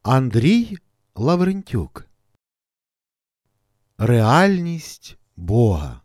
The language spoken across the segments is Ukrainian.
Андрій Лаврентюк. Реальність Бога.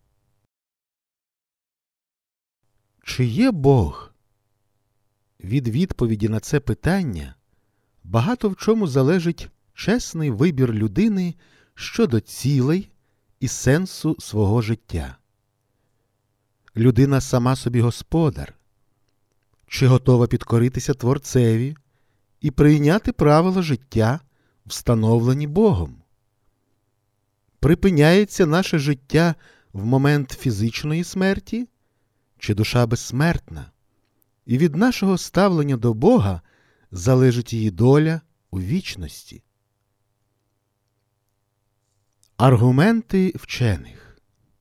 Чи є Бог? Від відповіді на це питання багато в чому залежить чесний вибір людини щодо цілей і сенсу свого життя. Людина сама собі господар. Чи готова підкоритися Творцеві і прийняти правила життя, встановлені Богом? Припиняється наше життя в момент фізичної смерті, чи душа безсмертна, і від нашого ставлення до Бога залежить її доля у вічності? Аргументи вчених.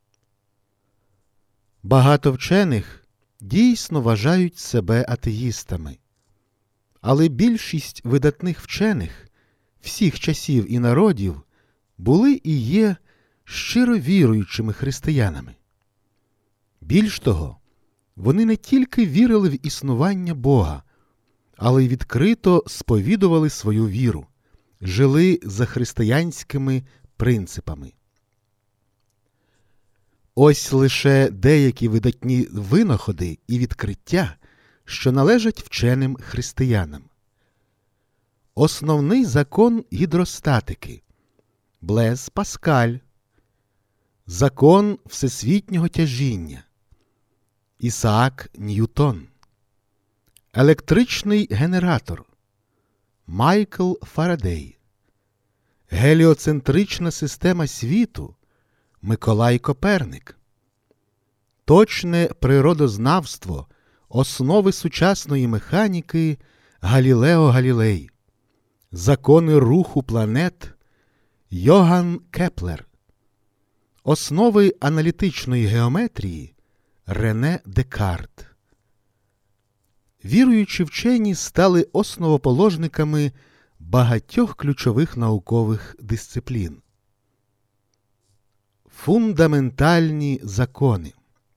Багато вчених дійсно вважають себе атеїстами, але більшість видатних вчених всіх часів і народів були і є щиро віруючими християнами. Більш того, вони не тільки вірили в існування Бога, але й відкрито сповідували свою віру, жили за християнськими принципами. Ось лише деякі видатні винаходи і відкриття, що належать вченим християнам. Основний закон гідростатики – Блез Паскаль, закон всесвітнього тяжіння – Ісаак Ньютон, електричний генератор – Майкл Фарадей, геліоцентрична система світу – Миколай Коперник, точне природознавство – основи сучасної механіки – Галілео Галілей, закони руху планет – Йоганн Кеплер, основи аналітичної геометрії – Рене Декарт. Віруючі вчені стали основоположниками багатьох ключових наукових дисциплін. Фундаментальні закони.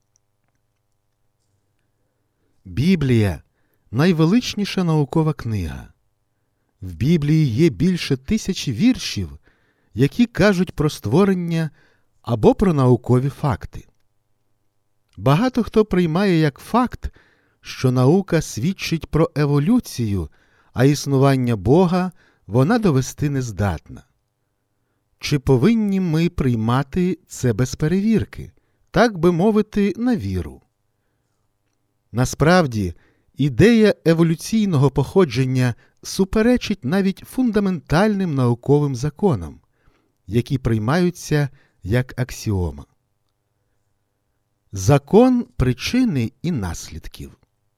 Біблія – найвеличніша наукова книга. В Біблії є більше 1000 віршів, які кажуть про створення або про наукові факти. Багато хто приймає як факт, що наука свідчить про еволюцію, а існування Бога вона довести не здатна. Чи повинні ми приймати це без перевірки, так би мовити, на віру? Насправді, ідея еволюційного походження суперечить навіть фундаментальним науковим законам, які приймаються як аксіома. Закон причини і наслідків.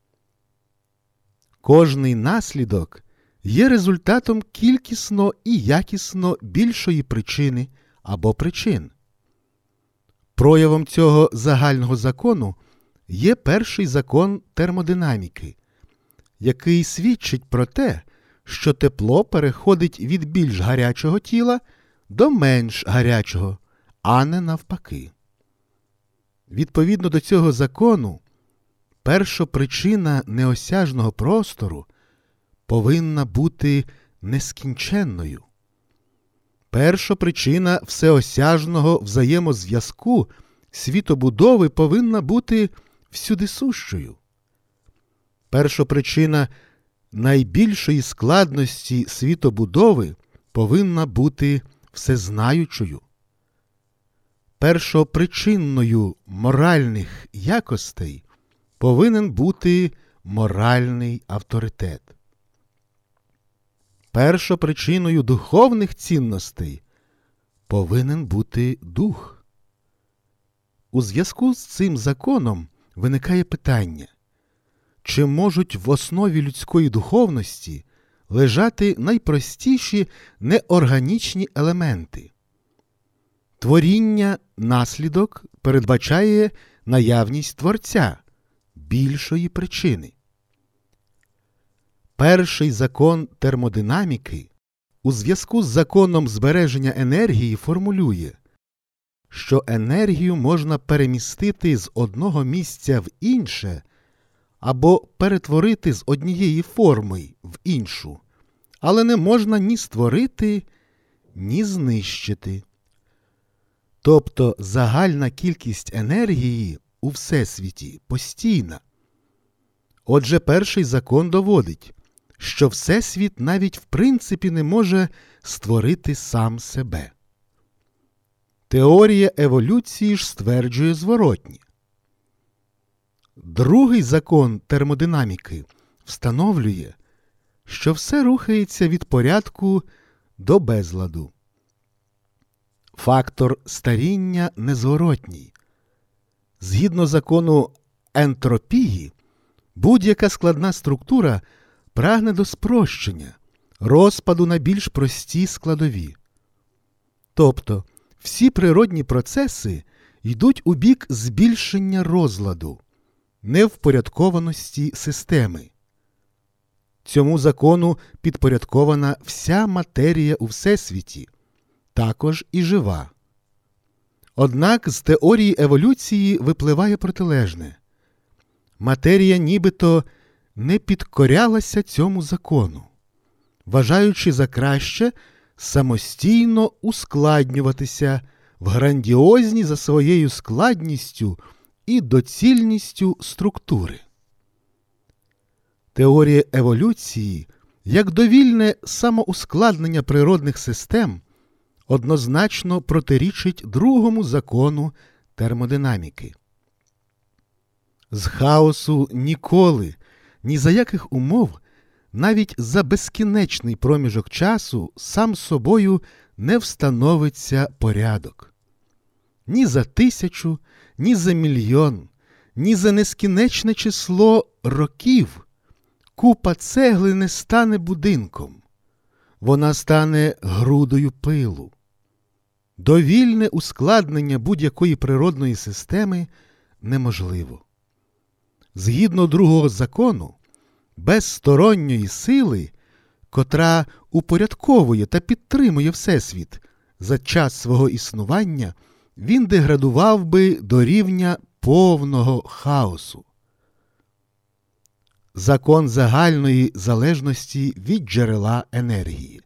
Кожний наслідок є результатом кількісно і якісно більшої причини або причин. Проявом цього загального закону є перший закон термодинаміки, який свідчить про те, що тепло переходить від більш гарячого тіла до менш гарячого, а не навпаки. Відповідно до цього закону, першопричина неосяжного простору повинна бути нескінченною. Першопричина всеосяжного взаємозв'язку світобудови повинна бути всюдисущою. Першопричина найбільшої складності світобудови повинна бути всезнаючою. Першопричинною моральних якостей повинен бути моральний авторитет. Першопричиною духовних цінностей повинен бути дух. У зв'язку з цим законом виникає питання, чи можуть в основі людської духовності лежати найпростіші неорганічні елементи? Творіння наслідок передбачає наявність Творця, більшої причини. Перший закон термодинаміки у зв'язку з законом збереження енергії формулює, що енергію можна перемістити з одного місця в інше або перетворити з однієї форми в іншу, але не можна ні створити, ні знищити. Тобто загальна кількість енергії у Всесвіті постійна. Отже, перший закон доводить, що Всесвіт навіть в принципі не може створити сам себе. Теорія еволюції ж стверджує зворотнє. Другий закон термодинаміки встановлює, що все рухається від порядку до безладу. Фактор старіння незворотній. Згідно закону ентропії, будь-яка складна структура прагне до спрощення, розпаду на більш прості складові. Тобто, всі природні процеси йдуть у бік збільшення розладу, невпорядкованості системи. Цьому закону підпорядкована вся матерія у Всесвіті, також і жива. Однак з теорії еволюції випливає протилежне. Матерія нібито не підкорялася цьому закону, вважаючи за краще самостійно ускладнюватися в грандіозні за своєю складністю і доцільністю структури. Теорія еволюції, як довільне самоускладнення природних систем, однозначно протирічить другому закону термодинаміки. З хаосу ніколи, ні за яких умов, навіть за безкінечний проміжок часу сам собою не встановиться порядок. Ні за 1000, ні за мільйон, ні за нескінченне число років купа цегли не стане будинком. Вона стане грудою пилу. Довільне ускладнення будь-якої природної системи неможливо. Згідно другого закону, без сторонньої сили, котра упорядковує та підтримує Всесвіт, за час свого існування він деградував би до рівня повного хаосу. Закон загальної залежності від джерела енергії.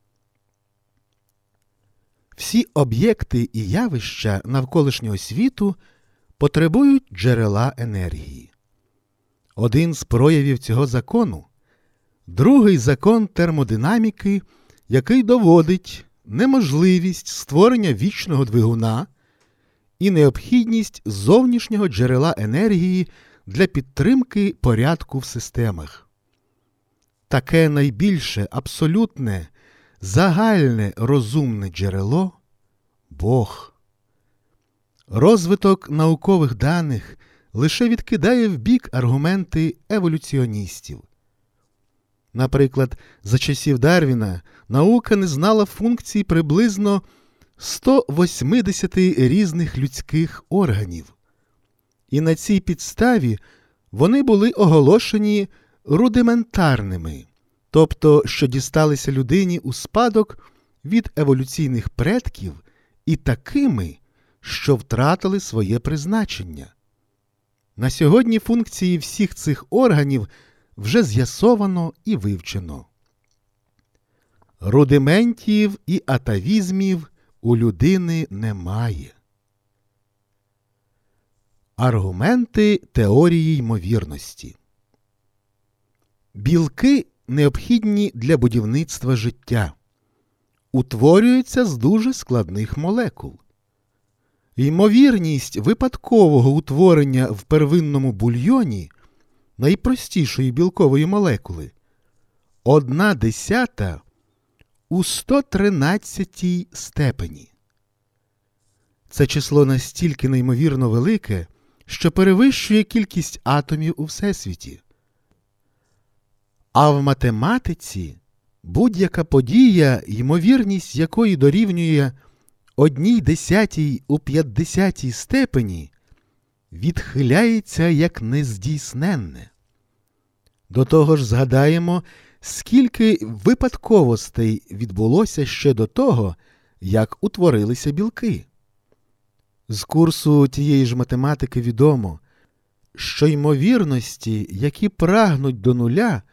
Всі об'єкти і явища навколишнього світу потребують джерела енергії. Один з проявів цього закону – другий закон термодинаміки, який доводить неможливість створення вічного двигуна і необхідність зовнішнього джерела енергії для підтримки порядку в системах. Таке найбільше, абсолютне, загальне розумне джерело – Бог. Розвиток наукових даних лише відкидає вбік аргументи еволюціоністів. Наприклад, за часів Дарвіна наука не знала функцій приблизно 180 різних людських органів. І на цій підставі вони були оголошені рудиментарними, тобто, що дісталися людині у спадок від еволюційних предків і такими, що втратили своє призначення. На сьогодні функції всіх цих органів вже з'ясовано і вивчено. Рудиментів і атавізмів у людини немає. Аргументи теорії ймовірності. Білки необхідні для будівництва життя. Утворюються з дуже складних молекул. Ймовірність випадкового утворення в первинному бульйоні найпростішої білкової молекули 1/10 у 113 степені. Це число настільки неймовірно велике, що перевищує кількість атомів у Всесвіті. А в математиці будь-яка подія, ймовірність якої дорівнює 1/10 у 50 степені, відхиляється як нездійсненне. До того ж згадаємо, скільки випадковостей відбулося ще до того, як утворилися білки. З курсу тієї ж математики відомо, що ймовірності, які прагнуть до нуля,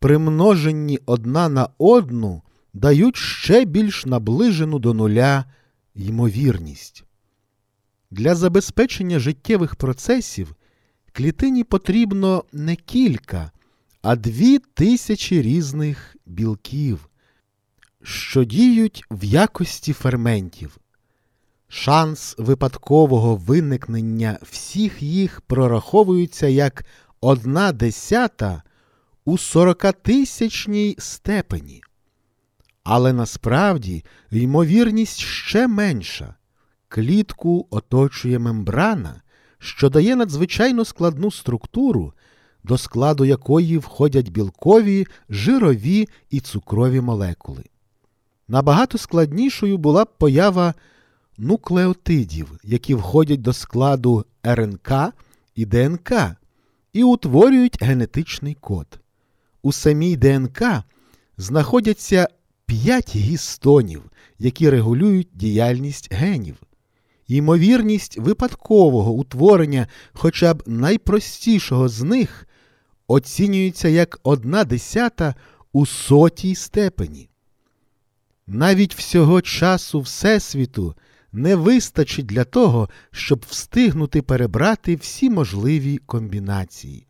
примножені одна на одну, дають ще більш наближену до нуля ймовірність. Для забезпечення життєвих процесів клітині потрібно не кілька, а 2000 різних білків, що діють в якості ферментів. Шанс випадкового виникнення всіх їх прораховується як 1/10 у 40-тисячній степені. Але насправді ймовірність ще менша. Клітку оточує мембрана, що дає надзвичайно складну структуру, до складу якої входять білкові, жирові і цукрові молекули. Набагато складнішою була б поява нуклеотидів, які входять до складу РНК і ДНК і утворюють генетичний код. У самій ДНК знаходяться 5 гістонів, які регулюють діяльність генів. Ймовірність випадкового утворення хоча б найпростішого з них оцінюється як 1/10 у 100-й степені. Навіть всього часу Всесвіту не вистачить для того, щоб встигнути перебрати всі можливі комбінації.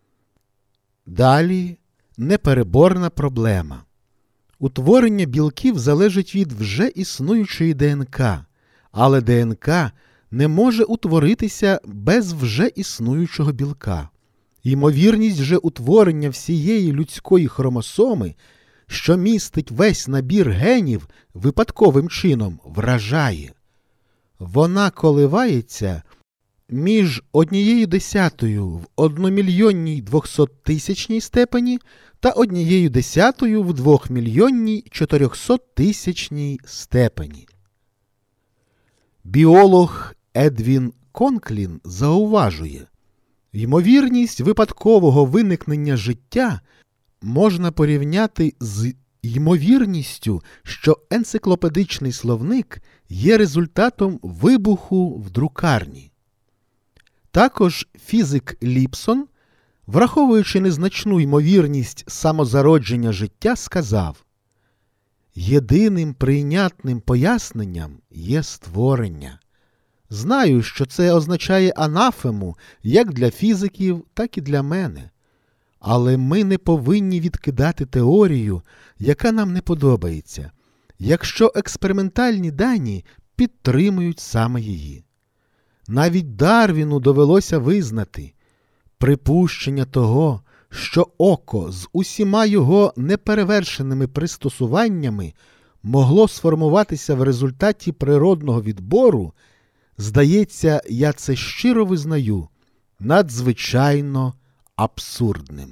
Далі непереборна проблема. Утворення білків залежить від вже існуючої ДНК, але ДНК не може утворитися без вже існуючого білка. Ймовірність же утворення всієї людської хромосоми, що містить весь набір генів, випадковим чином вражає. Вона коливається між 1/10 в 1,200,000 степені та 1/10 в 2,400,000 степені. Біолог Едвін Конклін зауважує, ймовірність випадкового виникнення життя можна порівняти з ймовірністю, що енциклопедичний словник є результатом вибуху в друкарні. Також фізик Ліпсон, враховуючи незначну ймовірність самозародження життя, сказав: «Єдиним прийнятним поясненням є створення. Знаю, що це означає анафему як для фізиків, так і для мене. Але ми не повинні відкидати теорію, яка нам не подобається, якщо експериментальні дані підтримують саме її. Навіть Дарвіну довелося визнати, припущення того, що око з усіма його неперевершеними пристосуваннями могло сформуватися в результаті природного відбору, здається, я це щиро визнаю, надзвичайно абсурдним.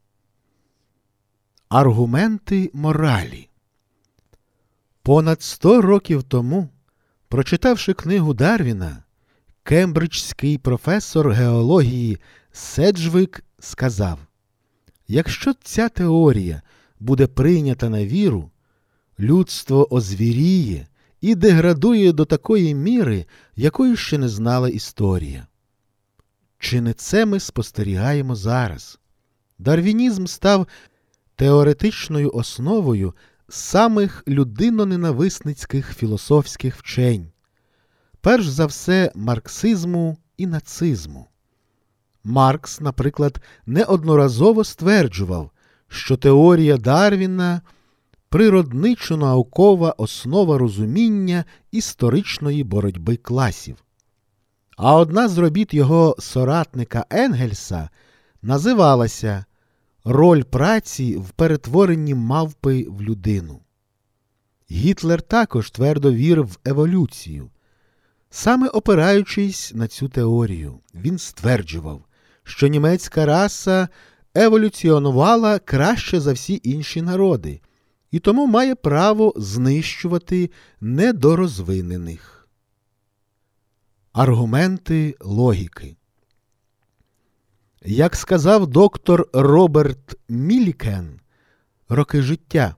Аргументи моралі. Понад 100 років тому, прочитавши книгу Дарвіна, кембриджський професор геології Седжвік сказав: «Якщо ця теорія буде прийнята на віру, людство озвіріє і деградує до такої міри, якої ще не знала історія». Чи не це ми спостерігаємо зараз? Дарвінізм став теоретичною основою самих людиноненависницьких філософських вчень, перш за все марксизму і нацизму. Маркс, наприклад, неодноразово стверджував, що теорія Дарвіна – природничо-наукова основа розуміння історичної боротьби класів. А одна з робіт його соратника Енгельса називалася «Роль праці в перетворенні мавпи в людину». Гітлер також твердо вірив в еволюцію. Саме опираючись на цю теорію, він стверджував, що німецька раса еволюціонувала краще за всі інші народи і тому має право знищувати недорозвинених. Аргументи логіки. Як сказав доктор Роберт Мілікен, роки життя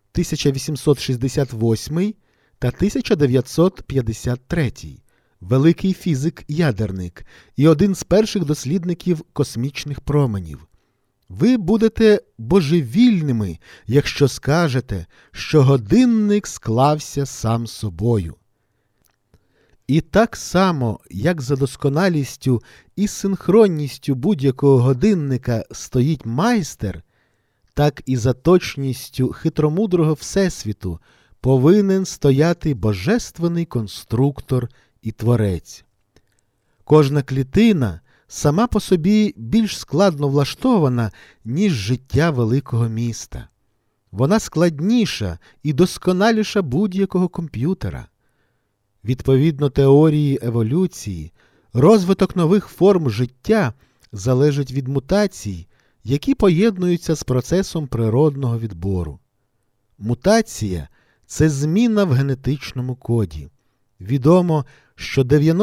1868 та 1953, великий фізик-ядерник і один з перших дослідників космічних променів, Ви будете божевільними, якщо скажете, що годинник склався сам собою. І так само, як за досконалістю і синхронністю будь-якого годинника стоїть майстер, так і за точністю хитромудрого Всесвіту повинен стояти божественний конструктор і творець. Кожна клітина сама по собі більш складно влаштована, ніж життя великого міста. Вона складніша і досконаліша будь-якого комп'ютера. Відповідно теорії еволюції, розвиток нових форм життя залежить від мутацій, які поєднуються з процесом природного відбору. Мутація – це зміна в генетичному коді. Відомо, що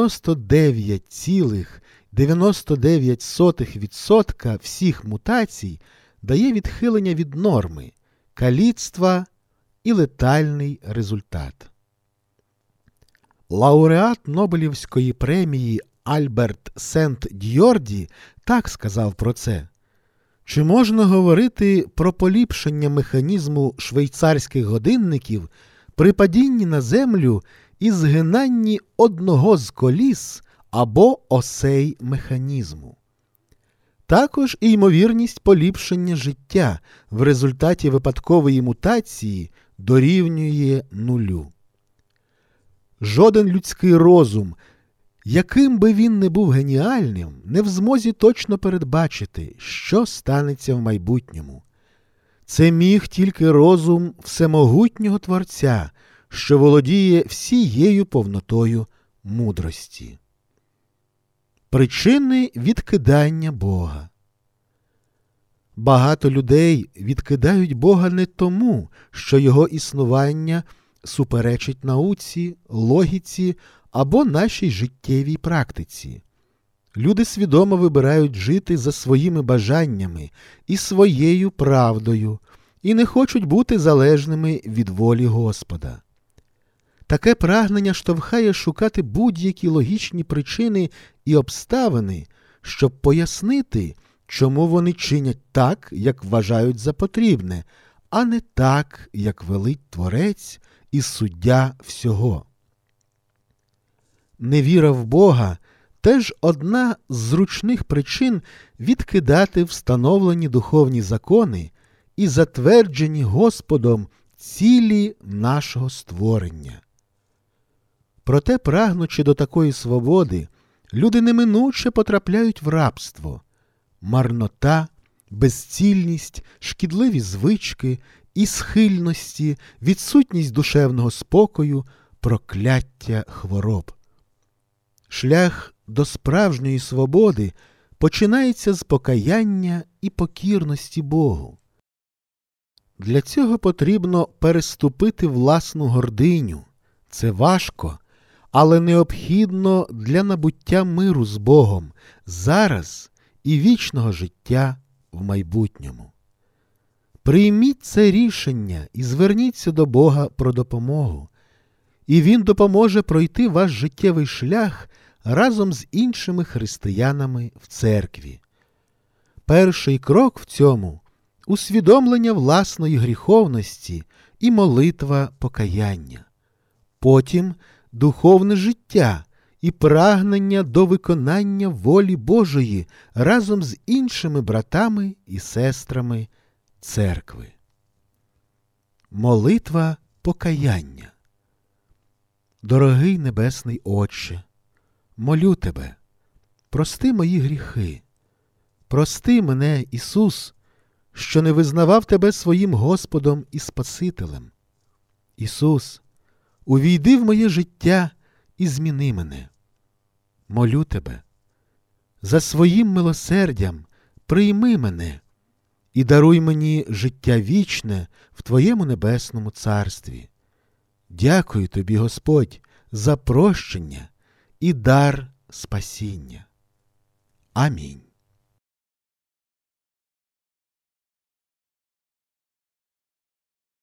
99,99% всіх мутацій дає відхилення від норми, каліцтва і летальний результат. Лауреат Нобелівської премії Альберт Сент-Дьорді так сказав про це. Чи можна говорити про поліпшення механізму швейцарських годинників при падінні на землю і згинанні одного з коліс або осей механізму? Також і ймовірність поліпшення життя в результаті випадкової мутації дорівнює нулю. Жоден людський розум, яким би він не був геніальним, не в змозі точно передбачити, що станеться в майбутньому. Це міг тільки розум всемогутнього Творця, що володіє всією повнотою мудрості. Причини відкидання Бога. Багато людей відкидають Бога не тому, що його існування суперечить науці, логіці або нашій життєвій практиці. Люди свідомо вибирають жити за своїми бажаннями і своєю правдою і не хочуть бути залежними від волі Господа. Таке прагнення штовхає шукати будь-які логічні причини і обставини, щоб пояснити, чому вони чинять так, як вважають за потрібне, а не так, як велить Творець і суддя всього. Невіра в Бога – теж одна з зручних причин відкидати встановлені духовні закони і затверджені Господом цілі нашого створення. Проте, прагнучи до такої свободи, люди неминуче потрапляють в рабство. Марнота, безцільність, шкідливі звички і схильності, відсутність душевного спокою, прокляття хвороб. Шлях до справжньої свободи починається з покаяння і покірності Богу. Для цього потрібно переступити власну гординю. Це важко, але необхідно для набуття миру з Богом зараз і вічного життя в майбутньому. Прийміть це рішення і зверніться до Бога про допомогу, і Він допоможе пройти ваш життєвий шлях разом з іншими християнами в церкві. Перший крок в цьому – усвідомлення власної гріховності і молитва покаяння. Потім – духовне життя і прагнення до виконання волі Божої разом з іншими братами і сестрами церкви. Молитва покаяння. Дорогий Небесний Отче, молю Тебе, прости мої гріхи. Прости мене, Ісус, що не визнавав Тебе своїм Господом і Спасителем. Ісус, увійди в моє життя і зміни мене. Молю Тебе, за своїм милосердям прийми мене і даруй мені життя вічне в Твоєму небесному царстві. Дякую Тобі, Господь, за прощення і дар спасіння. Амінь.